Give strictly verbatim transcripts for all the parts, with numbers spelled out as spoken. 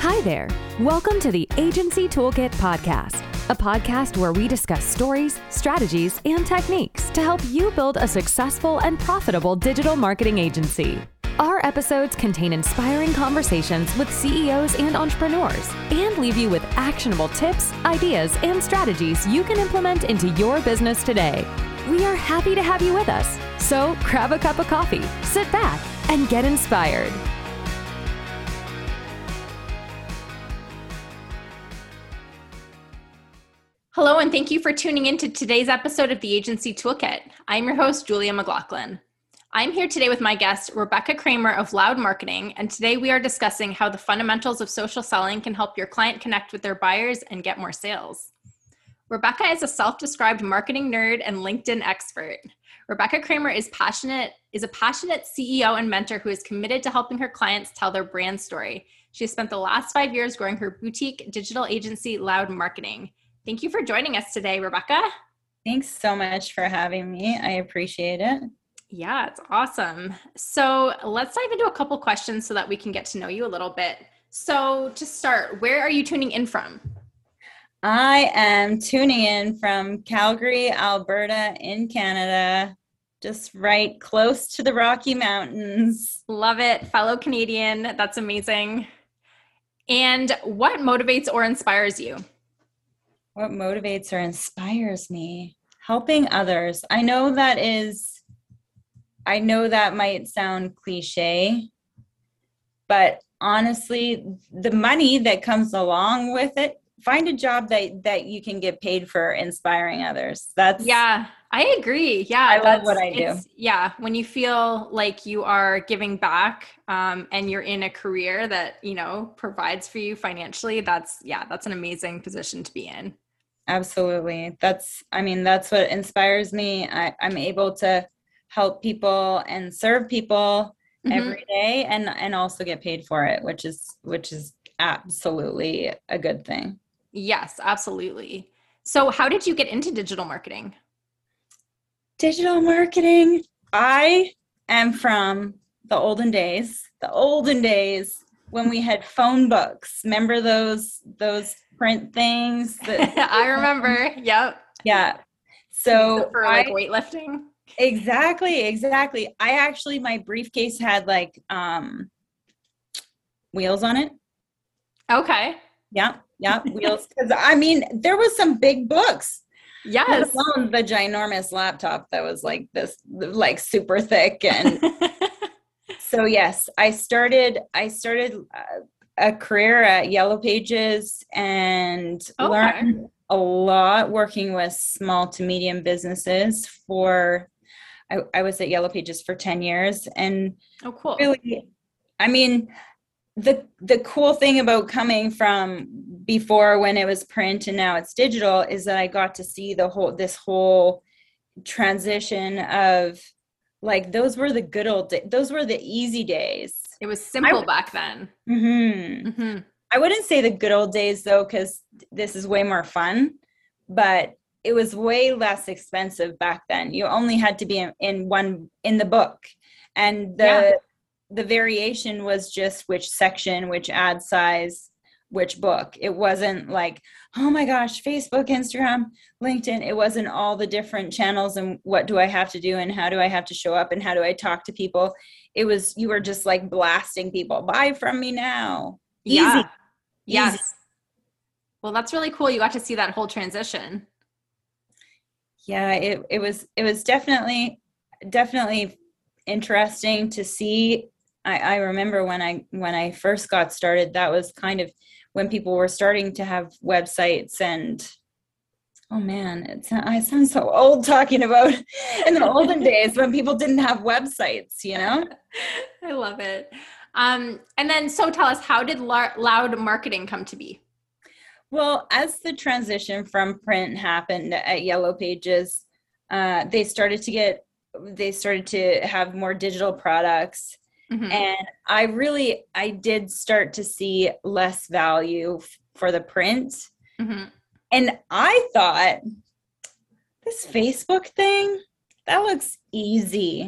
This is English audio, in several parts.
Hi there. Welcome to the Agency Toolkit Podcast, a podcast where we discuss stories, strategies, and techniques to help you build a successful and profitable digital marketing agency. Our episodes contain inspiring conversations with C E Os and entrepreneurs and leave you with actionable tips, ideas, and strategies you can implement into your business today. We are happy to have you with us. So grab a cup of coffee, sit back, and get inspired. Hello, and thank you for tuning in to today's episode of the Agency Toolkit. I'm your host, Julia McLaughlin. I'm here today with my guest, Rebecca Kramer of Loud Marketing, and today we are discussing how the fundamentals of social selling can help your client connect with their buyers and get more sales. Rebecca is a self-described marketing nerd and LinkedIn expert. Rebecca Kramer is passionate, is a passionate C E O and mentor who is committed to helping her clients tell their brand story. She has spent the last five years growing her boutique digital agency, Loud Marketing. Thank you for joining us today, Rebecca. Thanks so much for having me. I appreciate it. Yeah, it's awesome. So let's dive into a couple questions so that we can get to know you a little bit. So to start, where are you tuning in from? I am tuning in from Calgary, Alberta in Canada, just right close to the Rocky Mountains. Love it. Fellow Canadian. That's amazing. And what motivates or inspires you? What motivates or inspires me? Helping others. I know that is, I know that might sound cliche, but honestly, the money that comes along with it, find a job that, that you can get paid for inspiring others. That's Yeah, I agree. Yeah. I love what I do. Yeah. When you feel like you are giving back um, and you're in a career that, you know, provides for you financially, that's, yeah, that's an amazing position to be in. Absolutely. That's, I mean, that's what inspires me. I, I'm able to help people and serve people mm-hmm. every day and, and also get paid for it, which is, which is absolutely a good thing. Yes, absolutely. So how did you get into digital marketing? Digital marketing. I am from the olden days, the olden days when we had phone books. Remember those, those print things that I remember. Yep. Yeah. So for like I, weightlifting. Exactly. Exactly. I actually, my briefcase had like, um, wheels on it. Okay. Yeah. Yeah. Wheels. Cause I mean, there was some big books. Yes. Let alone the ginormous laptop that was like this, like super thick. And so, yes, I started, I started, uh, a career at Yellow Pages and okay. learned a lot working with small to medium businesses for, I, I was at Yellow Pages for ten years. And oh, cool. Really, I mean, the, the cool thing about coming from before when it was print and now it's digital is that I got to see the whole, this whole transition of like, those were the good old days. Those were the easy days. It was simple I, back then. Mm-hmm. Mm-hmm. I wouldn't say the good old days though, because this is way more fun, but it was way less expensive back then. You only had to be in, in one in the book, and the yeah. the variation was just which section, which ad size, which book. It wasn't like, oh my gosh, Facebook, Instagram, LinkedIn. It wasn't all the different channels and what do I have to do and how do I have to show up and how do I talk to people. It was, you were just like blasting people, buy from me now. Easy. Yeah. Yes. Easy. Well, that's really cool. You got to see that whole transition. Yeah, it, it was, it was definitely, definitely interesting to see. I, I remember when I, when I first got started, that was kind of when people were starting to have websites and oh man, it's, I sound so old talking about in the olden days when people didn't have websites, you know? I love it. Um, and then, so tell us, how did Loud Marketing come to be? Well, as the transition from print happened at Yellow Pages, uh, they started to get, they started to have more digital products. Mm-hmm. And I really, I did start to see less value f- for the print. Mm-hmm. And I thought, this Facebook thing, that looks easy.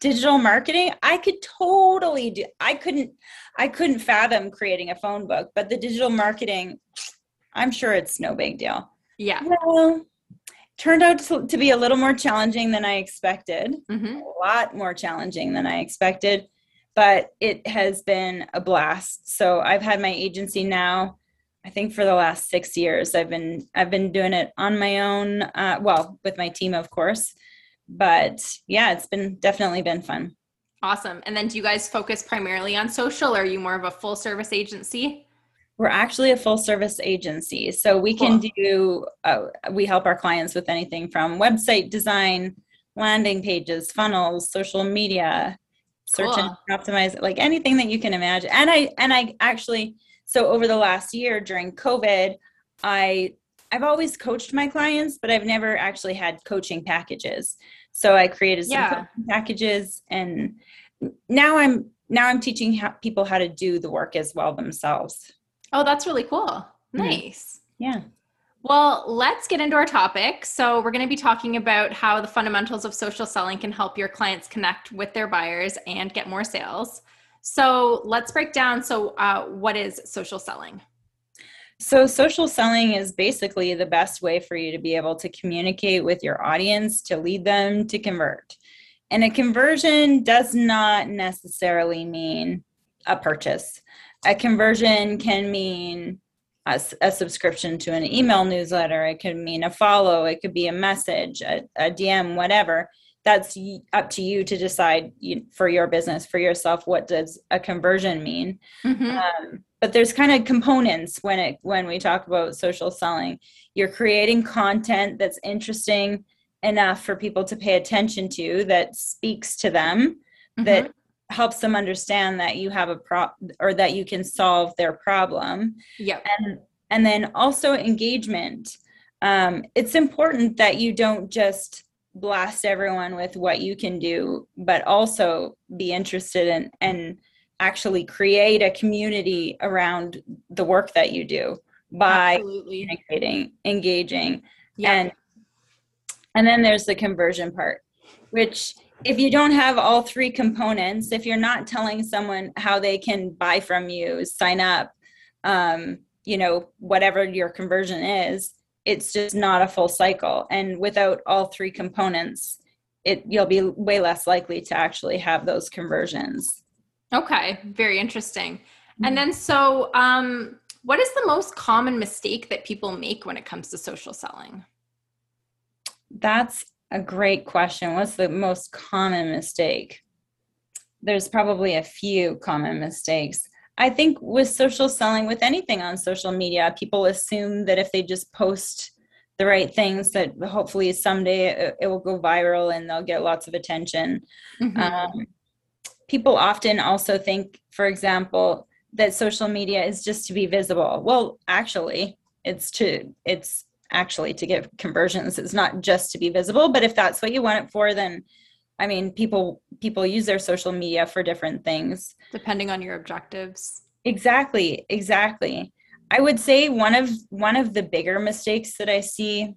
digital marketing, I could totally do, I couldn't, I couldn't fathom creating a phone book, but the digital marketing, I'm sure it's no big deal. Yeah. Well, turned out to, to be a little more challenging than I expected, Mm-hmm. a lot more challenging than I expected, but it has been a blast. So I've had my agency now, I think for the last six years, I've been, I've been doing it on my own, uh, well, with my team, of course, but yeah, it's been definitely been fun. Awesome. And then do you guys focus primarily on social, or are you more of a full service agency? We're actually a full service agency. So we can Cool. do, uh, we help our clients with anything from website design, landing pages, funnels, social media, search Cool. and optimize, like anything that you can imagine. And I, and I actually, so over the last year during COVID, I, I've always coached my clients, but I've never actually had coaching packages. So I created some Yeah. coaching packages, and now I'm, now I'm teaching how, people how to do the work as well themselves. Oh, that's really cool. Nice. Yeah. Well, let's get into our topic. So we're going to be talking about how the fundamentals of social selling can help your clients connect with their buyers and get more sales. So let's break down. So uh, what is social selling? So social selling is basically the best way for you to be able to communicate with your audience, to lead them to convert. And a conversion does not necessarily mean a purchase. A conversion can mean a, a subscription to an email newsletter. It could mean a follow. It could be a message, a, a D M, whatever. That's up to you to decide you, for your business, for yourself, what does a conversion mean? Mm-hmm. Um, but there's kind of components when it when we talk about social selling. You're creating content that's interesting enough for people to pay attention to, that speaks to them, Mm-hmm. that helps them understand that you have a pro or that you can solve their problem. Yep. And and then also engagement. Um, it's important that you don't just blast everyone with what you can do, but also be interested in and actually create a community around the work that you do by Absolutely. communicating, engaging. Yeah. And and then there's the conversion part, which if you don't have all three components, if you're not telling someone how they can buy from you, sign up, um, you know, whatever your conversion is, it's just not a full cycle. And without all three components, it you'll be way less likely to actually have those conversions. Okay. Very interesting. Mm-hmm. And then, so um, what is the most common mistake that people make when it comes to social selling? That's a great question. What's the most common mistake? There's probably a few common mistakes. I think with social selling, with anything on social media, people assume that if they just post the right things, that hopefully someday it, it will go viral and they'll get lots of attention. Mm-hmm. Um, people often also think, for example, that social media is just to be visible. Well, actually, it's to it's actually to get conversions. It's not just to be visible, but if that's what you want it for, then I mean, people people use their social media for different things. Depending on your objectives. Exactly, exactly. I would say one of one of the bigger mistakes that I see,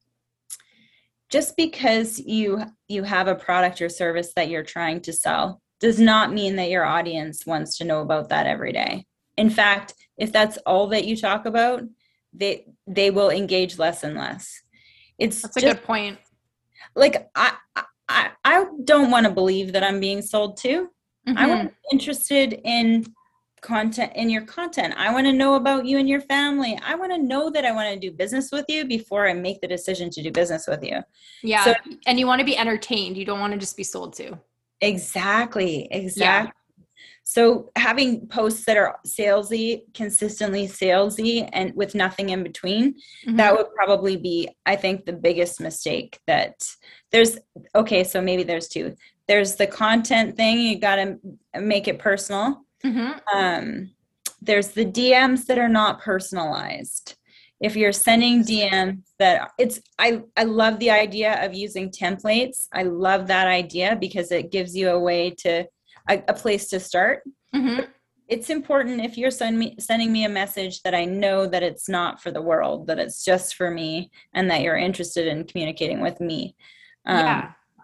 just because you you have a product or service that you're trying to sell, does not mean that your audience wants to know about that every day. In fact, if that's all that you talk about, they they will engage less and less. It's That's a just, good point. Like I I I don't want to believe that I'm being sold to. Mm-hmm. I want to be interested in content, in your content. I want to know about you and your family. I want to know that I want to do business with you before I make the decision to do business with you. Yeah. So, and you want to be entertained. You don't want to just be sold to. Exactly. Exactly. Yeah. So having posts that are salesy, consistently salesy, and with nothing in between, mm-hmm. that would probably be, I think, the biggest mistake. That there's, okay, so maybe there's two. There's the content thing. You got to make it personal. Mm-hmm. Um, there's the D Ms that are not personalized. If you're sending D Ms that it's, I, I love the idea of using templates. I love that idea because it gives you a way to, a, a place to start. Mm-hmm. It's important if you're send me, sending me a message that I know that it's not for the world, that it's just for me, and that you're interested in communicating with me. Um, yeah.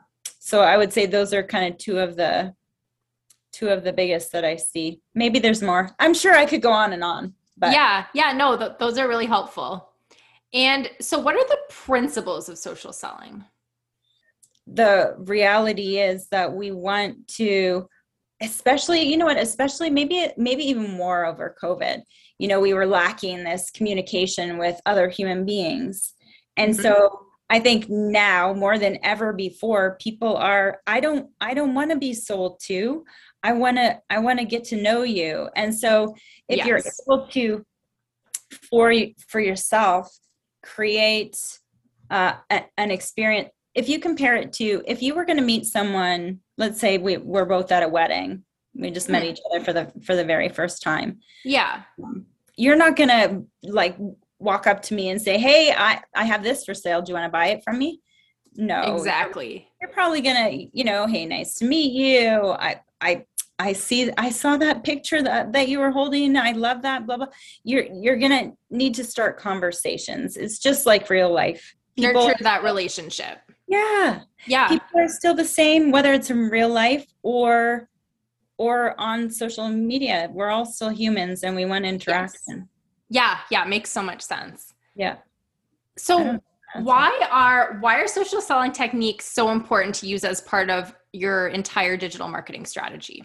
so I would say those are kind of two of the two of the biggest that I see. Maybe there's more. I'm sure I could go on and on. But yeah, yeah, no, th- those are really helpful. And so what are the principles of social selling? The reality is that we want to, especially, you know what, especially maybe, maybe even more over COVID, you know, we were lacking this communication with other human beings. And mm-hmm. so I think now more than ever before, people are, I don't, I don't want to be sold to. I want to, I want to get to know you. And so if yes. you're able to, for, for yourself, create uh, a, an experience, if you compare it to, if you were going to meet someone, let's say we we're both at a wedding, we just met mm. each other for the, for the very first time. Yeah. You're not going to like walk up to me and say, hey, I, I have this for sale. Do you want to buy it from me? No, exactly. You're, you're probably going to, you know, hey, nice to meet you. I, I, I see, I saw that picture that, that you were holding. I love that, blah, blah. You're, you're going to need to start conversations. It's just like real life. People, nurture that relationship. Yeah. Yeah. People are still the same, whether it's in real life or, or on social media. We're all still humans and we want interaction. Yes. Yeah. Yeah. Makes so much sense. Yeah. So why are, why are social selling techniques so important to use as part of your entire digital marketing strategy?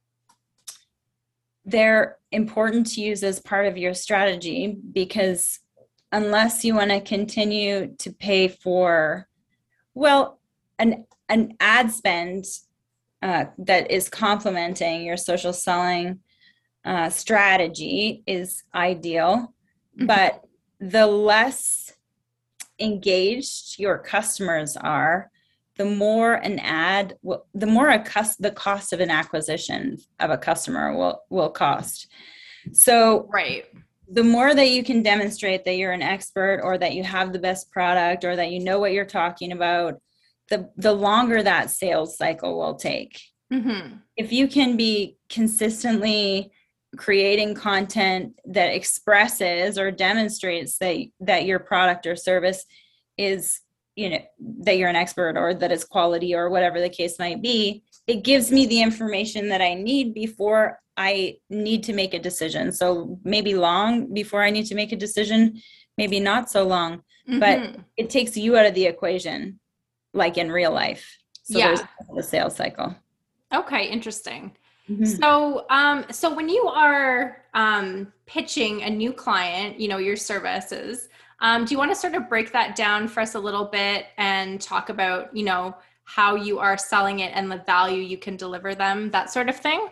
They're important to use as part of your strategy because unless you want to continue to pay for, well, an an ad spend uh, that is complementing your social selling uh, strategy is ideal, mm-hmm. but the less engaged your customers are, the more an ad, will, the more a cus- the cost of an acquisition of a customer will will cost. So, right. the more that you can demonstrate that you're an expert or that you have the best product or that you know what you're talking about, the, the longer that sales cycle will take. Mm-hmm. If you can be consistently creating content that expresses or demonstrates that, that your product or service is, you know, that you're an expert or that it's quality or whatever the case might be, it gives me the information that I need before I need to make a decision. So maybe long before I need to make a decision, maybe not so long, mm-hmm. but it takes you out of the equation, like in real life. So yeah. there's the sales cycle. Okay. Interesting. Mm-hmm. So, um, so when you are, um, pitching a new client, you know, your services, um, do you want to sort of break that down for us a little bit and talk about, you know, how you are selling it and the value you can deliver them, that sort of thing?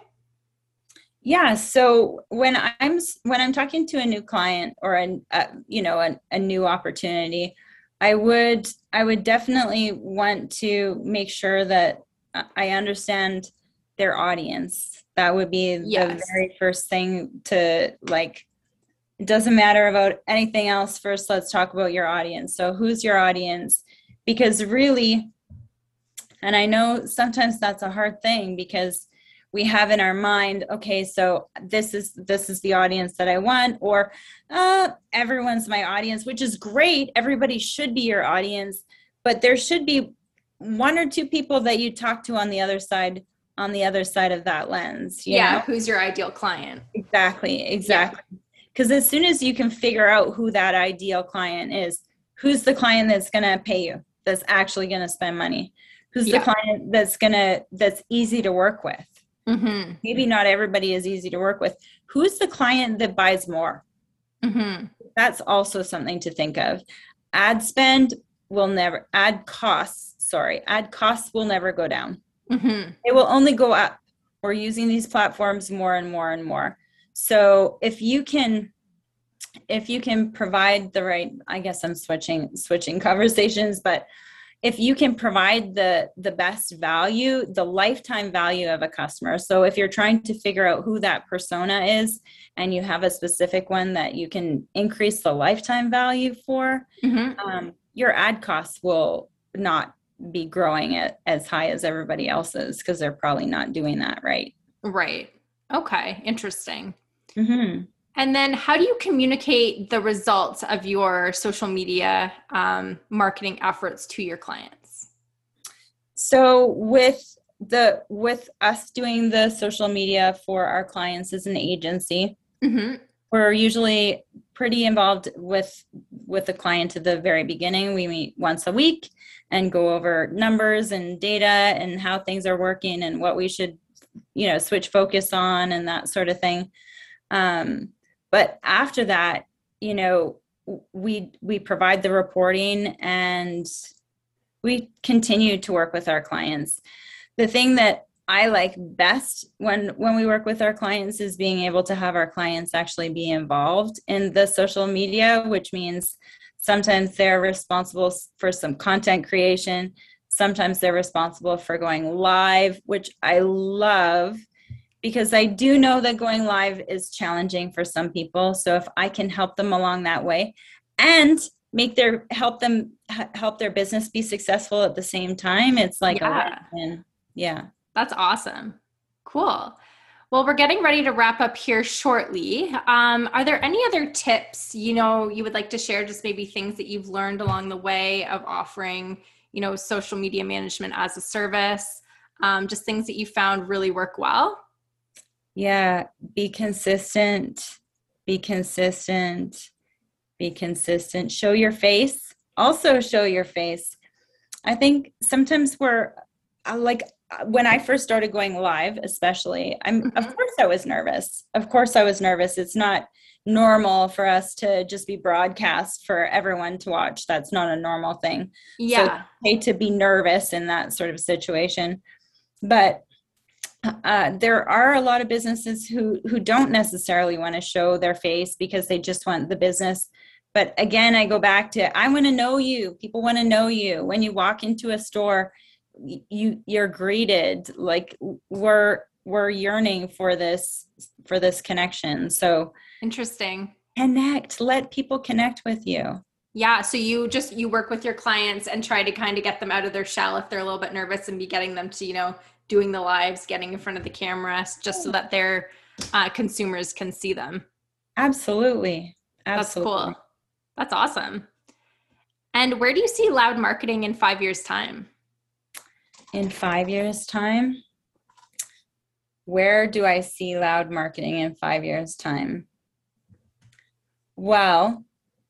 Yeah. So when I'm when I'm talking to a new client or a, a you know a, a new opportunity, I would I would definitely want to make sure that I understand their audience. That would be yes. the very first thing to like. It doesn't matter about anything else. First, let's talk about your audience. So who's your audience? Because really, and I know sometimes that's a hard thing because we have in our mind, okay, so this is this is the audience that I want, or uh, everyone's my audience, which is great. Everybody should be your audience, but there should be one or two people that you talk to on the other side, on the other side of that lens. You yeah, know? Who's your ideal client? Exactly, exactly. Because yeah. as soon as you can figure out who that ideal client is, who's the client that's going to pay you, that's actually going to spend money, who's yeah. the client that's going to that's easy to work with. Mm-hmm. Maybe not everybody is easy to work with. Who's the client that buys more? Mm-hmm. That's also something to think of. Ad spend will never, ad costs, sorry, ad costs will never go down. Mm-hmm. It will only go up. We're using these platforms more and more and more. So if you can, if you can provide the right, I guess I'm switching, switching conversations, but if you can provide the the best value, the lifetime value of a customer. So if you're trying to figure out who that persona is and you have a specific one that you can increase the lifetime value for, mm-hmm. um, your ad costs will not be growing at as high as everybody else's because they're probably not doing that right. Right. Okay. Interesting. Mm-hmm. And then how do you communicate the results of your social media um, marketing efforts to your clients? So with the with us doing the social media for our clients as an agency, mm-hmm. we're usually pretty involved with with the client at the very beginning. We meet once a week and go over numbers and data and how things are working and what we should, you know, switch focus on and that sort of thing. Um, but after that, you know, we we provide the reporting and we continue to work with our clients. The thing that I like best when when we work with our clients is being able to have our clients actually be involved in the social media, which means sometimes they're responsible for some content creation. Sometimes they're responsible for going live, which I love because I do know that going live is challenging for some people. So if I can help them along that way and make their help them help their business be successful at the same time, it's like yeah. a win. Yeah. That's awesome. Cool. Well, we're getting ready to wrap up here shortly. Um, are there any other tips, you know, you would like to share, just maybe things that you've learned along the way of offering, you know, social media management as a service, um, just things that you found really work well? Yeah. Be consistent, be consistent. Be consistent. Show your face. Also show your face. I think sometimes we're uh, like when I first started going live, especially, I'm mm-hmm. of course I was nervous. Of course I was nervous. It's not normal for us to just be broadcast for everyone to watch. That's not a normal thing. Yeah. So I hate to be nervous in that sort of situation. But Uh, there are a lot of businesses who who don't necessarily want to show their face because they just want the business. But again, I go back to, I want to know you. People want to know you. When you walk into a store, you you're greeted like we're we're yearning for this for this connection. So interesting. Connect. Let people connect with you. Yeah. So you just, you work with your clients and try to kind of get them out of their shell if they're a little bit nervous and be getting them to, you know, doing the lives, getting in front of the cameras, just so that their uh, consumers can see them. Absolutely. Absolutely. That's cool. That's awesome. And where do you see Loud Marketing in five years' time? In five years' time? Where do I see Loud Marketing in five years' time? Well,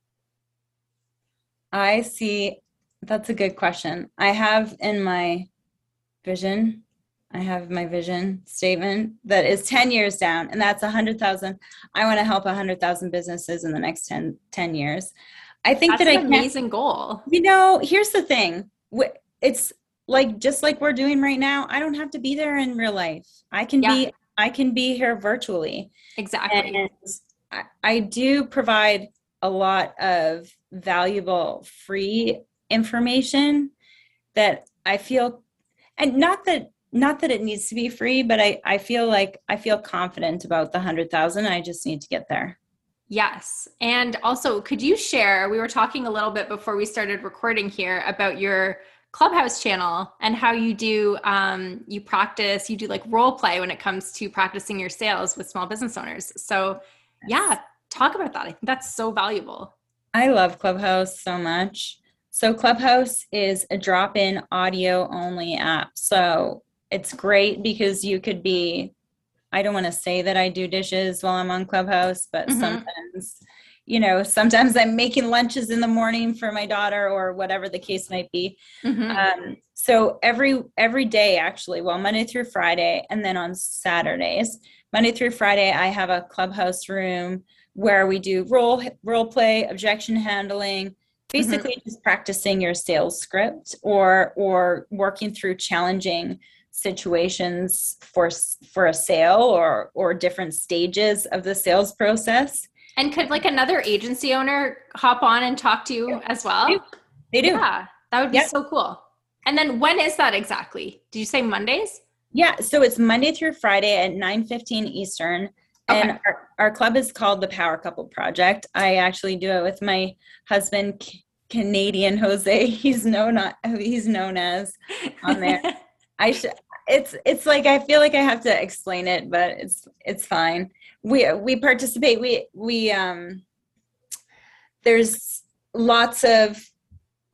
I see, that's a good question. I have in my vision, I have my vision statement that is ten years down, and that's one hundred thousand. I want to help one hundred thousand businesses in the next ten, ten years. I think that's that an I amazing goal. You know, here's the thing. It's like, just like we're doing right now, I don't have to be there in real life. I can yeah. be, I can be here virtually. Exactly. And I, I do provide a lot of valuable free information that I feel, and not that, Not that it needs to be free, but I, I feel like I feel confident about the one hundred thousand. I just need to get there. Yes. And also, could you share, we were talking a little bit before we started recording here about your Clubhouse channel and how you do, um, you practice, you do like role play when it comes to practicing your sales with small business owners. So yes. yeah, talk about that. I think that's so valuable. I love Clubhouse so much. So Clubhouse is a drop-in audio only app. So it's great because you could be, I don't want to say that I do dishes while I'm on Clubhouse, but mm-hmm. sometimes, you know, sometimes I'm making lunches in the morning for my daughter or whatever the case might be. Mm-hmm. Um, so every, every day, actually, well, Monday through Friday, and then on Saturdays, Monday through Friday, I have a Clubhouse room where we do role, role play, objection handling, basically mm-hmm. just practicing your sales script or, or working through challenging situations for for a sale or or different stages of the sales process. And could like another agency owner hop on and talk to you yeah. as well? They do. They do. Yeah, that would be yep. so cool. And then when is that exactly? Did you say Mondays? Yeah, so it's Monday through Friday at nine fifteen Eastern. Okay. And our, our club is called the Power Couple Project. I actually do it with my husband, C- Canadian Jose. He's known he's known as on there. I should. It's it's like I feel like I have to explain it, but it's it's fine. We we participate. We we um. There's lots of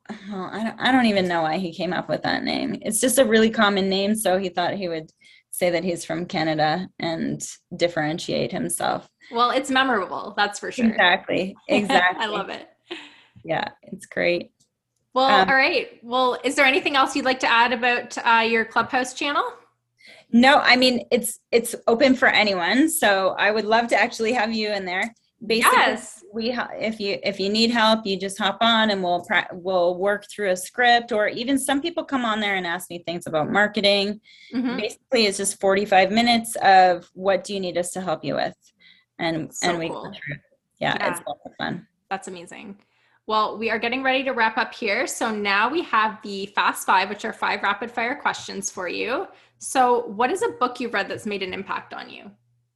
well, I don't, I don't even know why he came up with that name. It's just a really common name. So he thought he would say that he's from Canada and differentiate himself. Well, it's memorable. That's for sure. Exactly. Exactly. I love it. Yeah, it's great. Well, Um, all right. Well, is there anything else you'd like to add about uh, your Clubhouse channel? No, I mean, it's it's open for anyone. So I would love to actually have you in there. Basically, Yes. we ha- if you if you need help, you just hop on and we'll pra- we'll work through a script, or even some people come on there and ask me things about marketing. Mhm. Basically, it's just forty-five minutes of what do you need us to help you with, and So and we cool. go through. Yeah, Yeah. it's lots of fun. That's amazing. Well, we are getting ready to wrap up here. So now we have the Fast Five, which are five rapid fire questions for you. So what is a book you've read that's made an impact on you?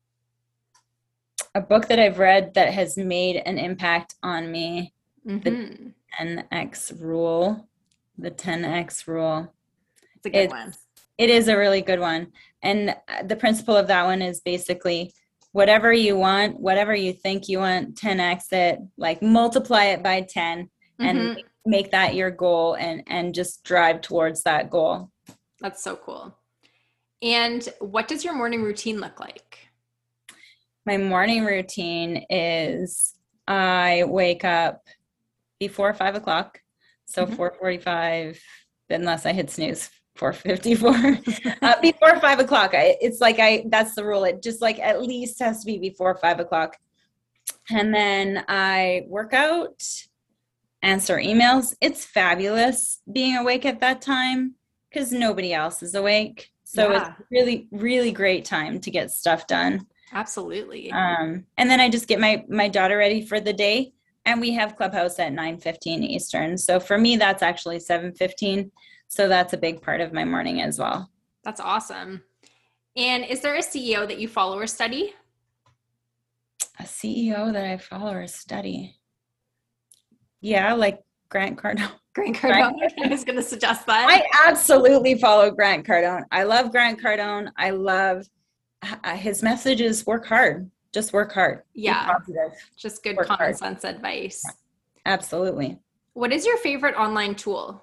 A book that I've read that has made an impact on me, Mhm. ten X Rule, the ten X Rule. It's a good It's- one. It is a really good one. And the principle of that one is basically whatever you want, whatever you think you want, ten X it, like multiply it by ten and Mhm. make that your goal and, and just drive towards that goal. That's so cool. And what does your morning routine look like? My morning routine is I wake up before five o'clock. So Mhm. four forty-five, unless I hit snooze, four fifty-four. uh, before five o'clock. I, it's like I, that's the rule. It just like at least has to be before five o'clock. And then I work out, answer emails. It's fabulous being awake at that time because nobody else is awake. So Yeah. it's really, really great time to get stuff done. Absolutely. Um, and then I just get my, my daughter ready for the day, and we have Clubhouse at nine fifteen Eastern. So for me, that's actually seven fifteen. So that's a big part of my morning as well. That's awesome. And is there a C E O that you follow or study? A C E O that I follow or study. Yeah, like Grant Cardone. Grant Cardone. I was going to suggest that. I absolutely follow Grant Cardone. I love Grant Cardone. I love uh, his message is work hard. Just work hard. Be Yeah. positive. Just good Work common hard. sense advice. Absolutely. What is your favorite online tool?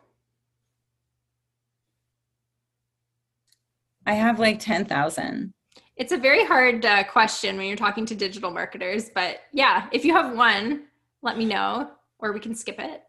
I have like ten thousand. It's a very hard uh, question when you're talking to digital marketers, but yeah, if you have one, let me know, or we can skip it.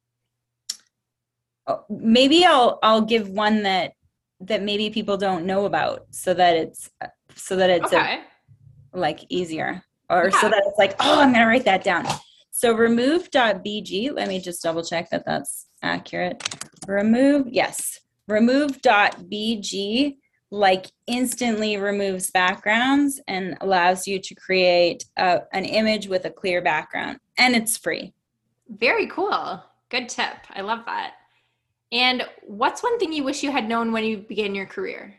Oh, maybe I'll I'll give one that that maybe people don't know about, so that it's so that it's Okay. a, like easier, or Yeah. so that it's like, oh, I'm gonna write that down. So remove dot b g. Let me just double check that that's accurate. Remove, yes, remove dot b g like instantly removes backgrounds and allows you to create a, an image with a clear background, and it's free. Very cool. Good tip. I love that. And what's one thing you wish you had known when you began your career?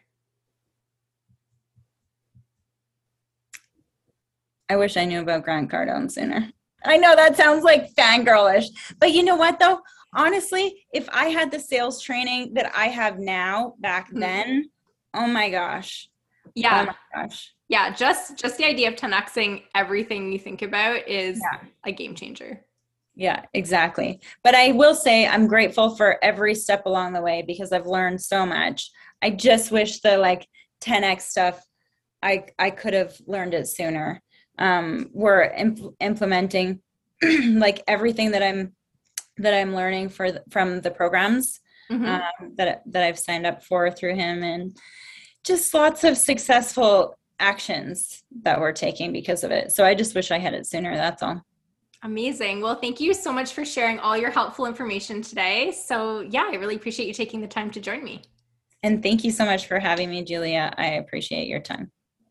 I wish I knew about Grant Cardone sooner. I know that sounds like fangirlish, but you know what though? Honestly, if I had the sales training that I have now back Mhm. then, oh my gosh. Yeah. Oh my gosh. Yeah. Just, just the idea of ten Xing everything you think about is Yeah. a game changer. Yeah, exactly. But I will say I'm grateful for every step along the way because I've learned so much. I just wish the like ten X stuff, I, I could have learned it sooner. Um, we're imp- implementing like everything that I'm that I'm learning for the, from the programs Mhm. um, that that I've signed up for through him, and just lots of successful actions that we're taking because of it. So I just wish I had it sooner. That's all. Amazing. Well, thank you so much for sharing all your helpful information today. So yeah, I really appreciate you taking the time to join me. And thank you so much for having me, Julia. I appreciate your time.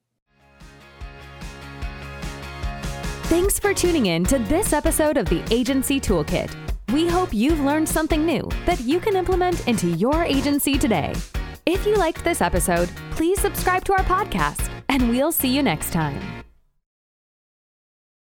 Thanks for tuning in to this episode of the Agency Toolkit. We hope you've learned something new that you can implement into your agency today. If you liked this episode, please subscribe to our podcast, and we'll see you next time.